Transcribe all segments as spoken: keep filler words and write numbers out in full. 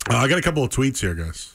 Uh, I got a couple of tweets here, guys.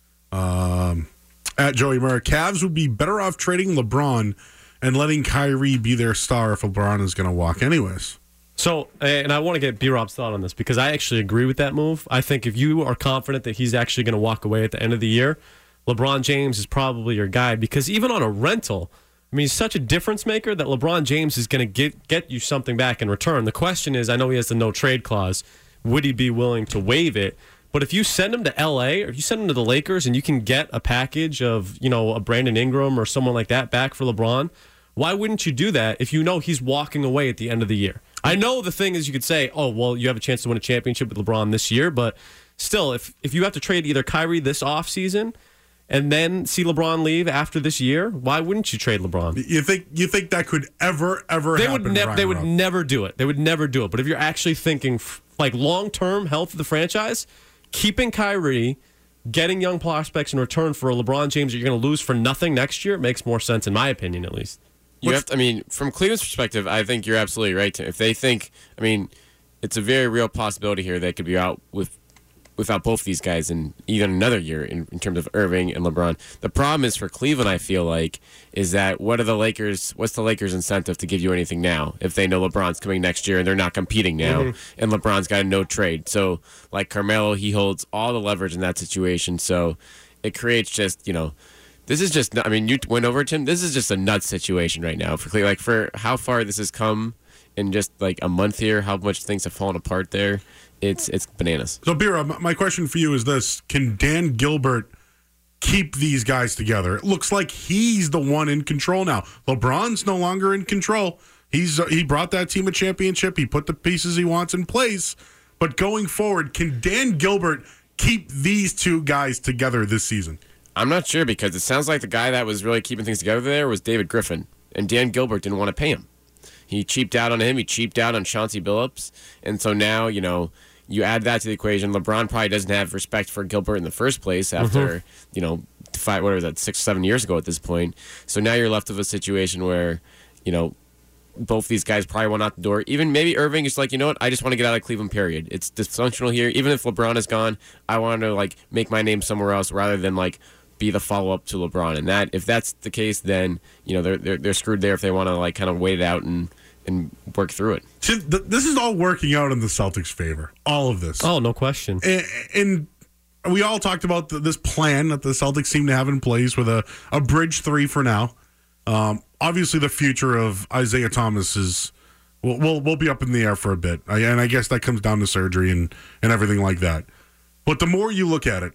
Um, at Joey Murray, Cavs would be better off trading LeBron and letting Kyrie be their star if LeBron is going to walk anyways. So, and I want to get B-Rob's thought on this because I actually agree with that move. I think if you are confident that he's actually going to walk away at the end of the year, LeBron James is probably your guy because even on a rental, I mean, he's such a difference maker that LeBron James is going to get get you something back in return. The question is, I know he has the no-trade clause. Would he be willing to waive it? But if you send him to L A or if you send him to the Lakers and you can get a package of, you know, a Brandon Ingram or someone like that back for LeBron, why wouldn't you do that if you know he's walking away at the end of the year? I know the thing is you could say, oh, well, you have a chance to win a championship with LeBron this year, but still, if if you have to trade either Kyrie this offseason and then see LeBron leave after this year, why wouldn't you trade LeBron? You think you think that could ever, ever they happen? Would nev- they would Rob? never do it. They would never do it. But if you're actually thinking f- like long-term health of the franchise, keeping Kyrie, getting young prospects in return for a LeBron James that you're going to lose for nothing next year makes more sense, in my opinion, at least. You have to, I mean, from Cleveland's perspective, I think you're absolutely right. Tim. If they think, I mean, it's a very real possibility here they could be out with without both these guys in even another year in, in terms of Irving and LeBron. The problem is for Cleveland, I feel like, is that what are the Lakers? What's the Lakers' incentive to give you anything now if they know LeBron's coming next year and they're not competing now, mm-hmm. and LeBron's got a no trade? So, like Carmelo, he holds all the leverage in that situation. So, it creates just you know. This is just, I mean, you went over, Tim. This is just a nuts situation right now. For like for how far this has come in just like a month here, how much things have fallen apart there. It's it's bananas. So, Bira, my question for you is this. Can Dan Gilbert keep these guys together? It looks like he's the one in control now. LeBron's no longer in control. He's uh, He brought that team a championship. He put the pieces he wants in place. But going forward, can Dan Gilbert keep these two guys together this season? I'm not sure because it sounds like the guy that was really keeping things together there was David Griffin, and Dan Gilbert didn't want to pay him. He cheaped out on him. He cheaped out on Chauncey Billups, and so now, you know, you add that to the equation. LeBron probably doesn't have respect for Gilbert in the first place after, mm-hmm. you know, five, what was that, six, seven years ago at this point. So now you're left with a situation where, you know, both these guys probably went out the door. Even maybe Irving is like, you know what, I just want to get out of Cleveland, period. It's dysfunctional here. Even if LeBron is gone, I want to, like, make my name somewhere else rather than, like, be the follow-up to LeBron. And that, if that's the case, then, you know, they're they're, they're screwed there if they want to, like, kind of wait it out and, and work through it. This is all working out in the Celtics' favor. All of this. Oh, no question. And, and we all talked about the, this plan that the Celtics seem to have in place with a, a bridge three for now. Um, obviously, the future of Isaiah Thomas is will will will be up in the air for a bit. I, and I guess that comes down to surgery and, and everything like that. But the more you look at it,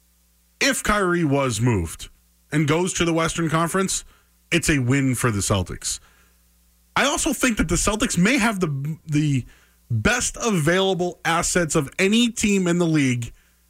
if Kyrie was moved and goes to the Western Conference, it's a win for the Celtics. I also think that the Celtics may have the the best available assets of any team in the league.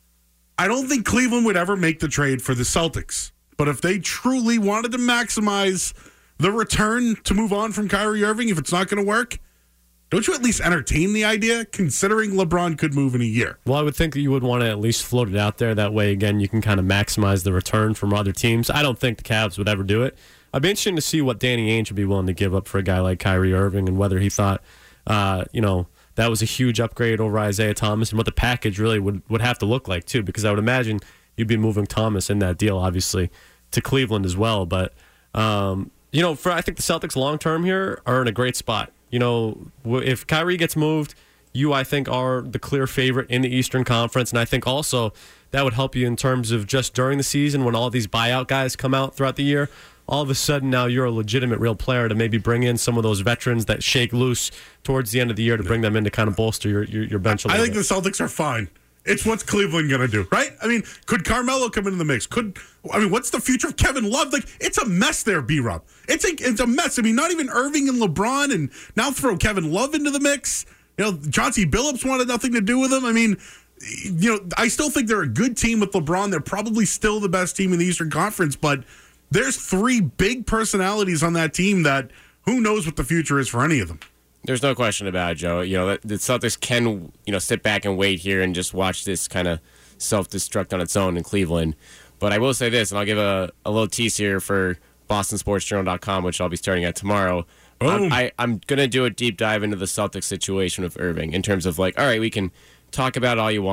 I don't think Cleveland would ever make the trade for the Celtics. But if they truly wanted to maximize the return to move on from Kyrie Irving, if it's not going to work, don't you at least entertain the idea, considering LeBron could move in a year? Well, I would think that you would want to at least float it out there. That way, again, you can kind of maximize the return from other teams. I don't think the Cavs would ever do it. I'd be interested to see what Danny Ainge would be willing to give up for a guy like Kyrie Irving and whether he thought, uh, you know, that was a huge upgrade over Isaiah Thomas and what the package really would, would have to look like, too, because I would imagine you'd be moving Thomas in that deal, obviously, to Cleveland as well. But, um, you know, for I think the Celtics long-term here are in a great spot. You know, if Kyrie gets moved, you, I think, are the clear favorite in the Eastern Conference. And I think also that would help you in terms of just during the season when all these buyout guys come out throughout the year. All of a sudden now you're a legitimate real player to maybe bring in some of those veterans that shake loose towards the end of the year to bring them in to kind of bolster your, your, your bench a little I think bit. the Celtics are fine. It's what's Cleveland going to do, right? I mean, could Carmelo come into the mix? Could I mean, what's the future of Kevin Love? Like, it's a mess there, B-Rob. It's a, it's a mess. I mean, not even Irving and LeBron, and now throw Kevin Love into the mix. You know, Chauncey Billups wanted nothing to do with him. I mean, you know, I still think they're a good team with LeBron. They're probably still the best team in the Eastern Conference, but there's three big personalities on that team that who knows what the future is for any of them. There's no question about it, Joe. You know, the Celtics can, you know, sit back and wait here and just watch this kind of self-destruct on its own in Cleveland. But I will say this, and I'll give a, a little tease here for Boston Sports Journal dot com, which I'll be starting at tomorrow. I'm, I, I'm going to do a deep dive into the Celtics situation with Irving in terms of like, all right, we can talk about it all you want,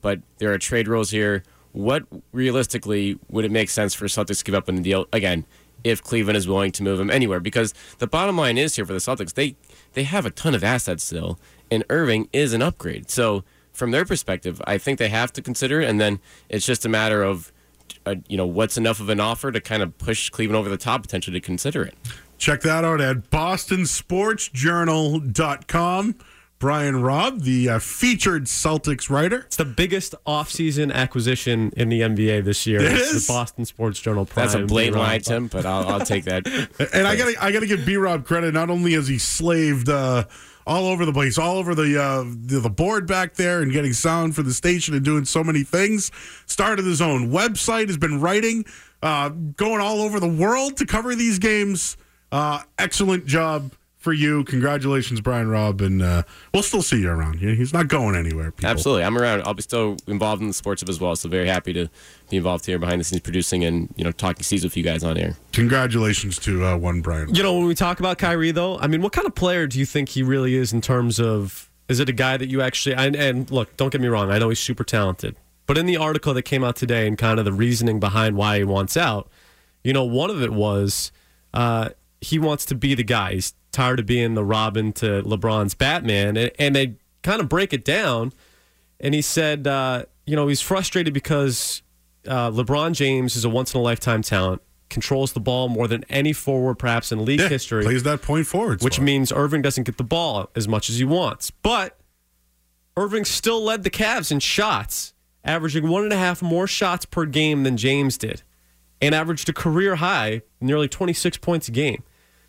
but there are trade rules here. What realistically would it make sense for Celtics to give up in the deal again if Cleveland is willing to move him anywhere? Because the bottom line is here for the Celtics, they they have a ton of assets still, and Irving is an upgrade. So from their perspective, I think they have to consider it, and then it's just a matter of uh, you know what's enough of an offer to kind of push Cleveland over the top potentially to consider it. Check that out at boston sports journal dot com. Brian Robb, the uh, featured Celtics writer. It's the biggest offseason acquisition in the N B A this year. It it's is? The Boston Sports Journal Prime. That's a blatant B-Rob. lie, Tim, but I'll, I'll take that. And I gotta, I gotta give B Rob credit. Not only has he slaved uh, all over the place, all over the, uh, the the board back there, and getting sound for the station and doing so many things. Started his own website, has been writing, uh, going all over the world to cover these games. Uh, excellent job for you. Congratulations, Brian Robb, and uh, we'll still see you around. He's not going anywhere. People. Absolutely. I'm around. I'll be still involved in the sports as well, so very happy to be involved here behind the scenes producing and, you know, talking seas with you guys on air. Congratulations to uh, one Brian. You know, when we talk about Kyrie, though, I mean, what kind of player do you think he really is in terms of, is it a guy that you actually, and, and look, don't get me wrong, I know he's super talented, but in the article that came out today and kind of the reasoning behind why he wants out, you know, one of it was uh, he wants to be the guy. He's tired of being the Robin to LeBron's Batman, and, and they kind of break it down, and he said, uh, you know, he's frustrated because uh, LeBron James is a once-in-a-lifetime talent, controls the ball more than any forward perhaps in league yeah, history. Plays that point forward. Which spot. means Irving doesn't get the ball as much as he wants. But Irving still led the Cavs in shots, averaging one and a half more shots per game than James did, and averaged a career high, nearly twenty-six points a game.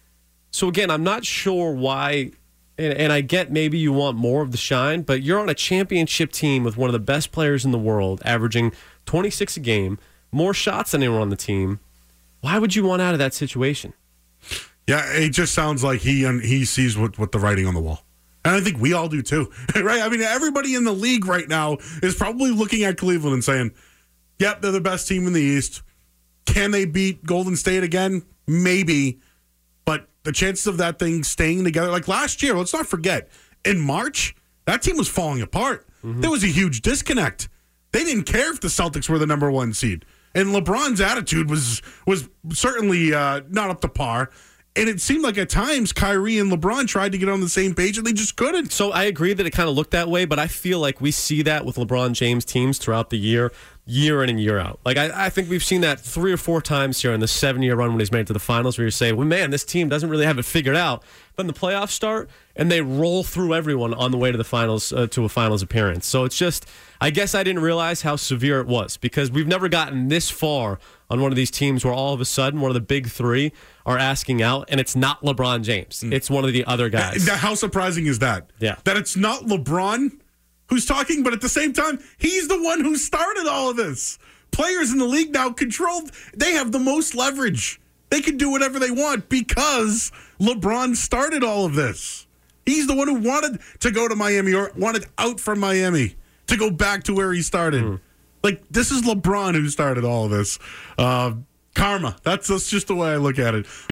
So again, I'm not sure why, and, and I get maybe you want more of the shine, but you're on a championship team with one of the best players in the world, averaging twenty-six a game, more shots than anyone on the team. Why would you want out of that situation? Yeah, it just sounds like he he sees what, what the writing on the wall. And I think we all do too, right? I mean, everybody in the league right now is probably looking at Cleveland and saying, yep, they're the best team in the East. Can they beat Golden State again? Maybe. But the chances of that thing staying together, like last year, let's not forget, in March, that team was falling apart. Mm-hmm. There was a huge disconnect. They didn't care if the Celtics were the number one seed. And LeBron's attitude was was certainly uh, not up to par. And it seemed like at times Kyrie and LeBron tried to get on the same page and they just couldn't. So I agree that it kind of looked that way, but I feel like we see that with LeBron James teams throughout the year, year in and year out. Like I, I think we've seen that three or four times here in the seven-year run when he's made it to the finals where you say, well, man, this team doesn't really have it figured out. Then the playoffs start and they roll through everyone on the way to the finals, uh, to a finals appearance. So it's just, I guess I didn't realize how severe it was because we've never gotten this far on one of these teams where all of a sudden one of the big three are asking out, and it's not LeBron James. Mm. It's one of the other guys. How surprising is that? Yeah. That it's not LeBron who's talking, but at the same time, he's the one who started all of this. Players in the league now controlled. They have the most leverage. They can do whatever they want because LeBron started all of this. He's the one who wanted to go to Miami or wanted out from Miami to go back to where he started. Mm. Like, this is LeBron who started all of this. Uh, karma. That's, that's just the way I look at it.